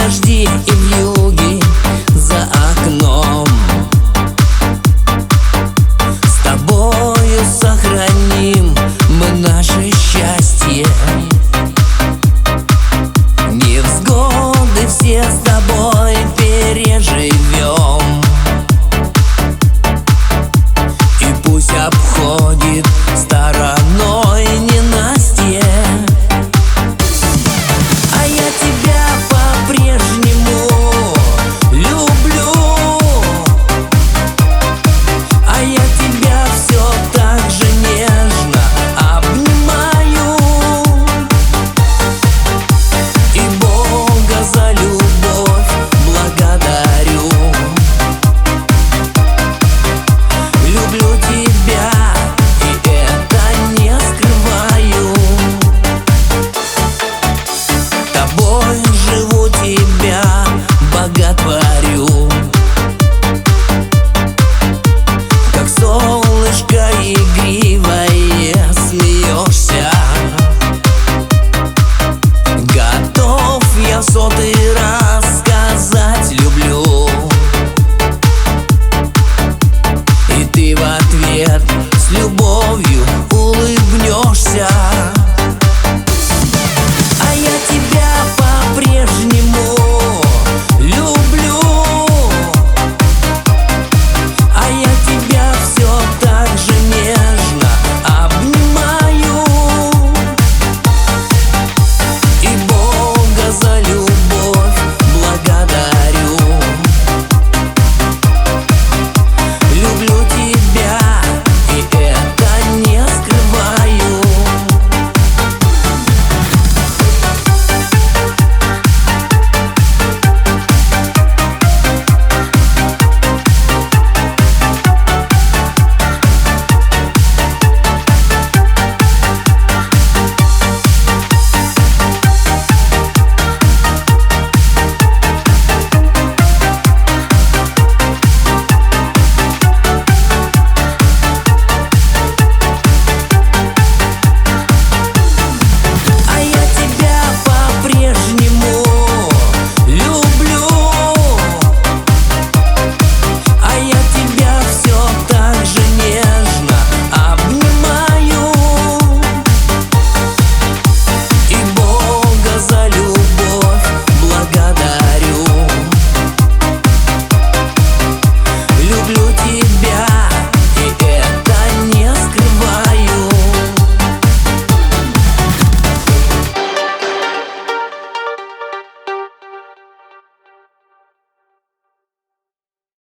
дожди и вьюги за окном. С тобою сохраним мы наше счастье. Невзгоды все с тобой переживем. И пусть обходит стороной ненастье, а я тебя по-прежнему люблю. А я тебя все так же нежно обнимаю. И Бога за любовь благодарю. Люблю тебя, и это не скрываю. Тобой живу, тебя боготворю. Как солнышко игривое смеешься. Готов я в 100-й раз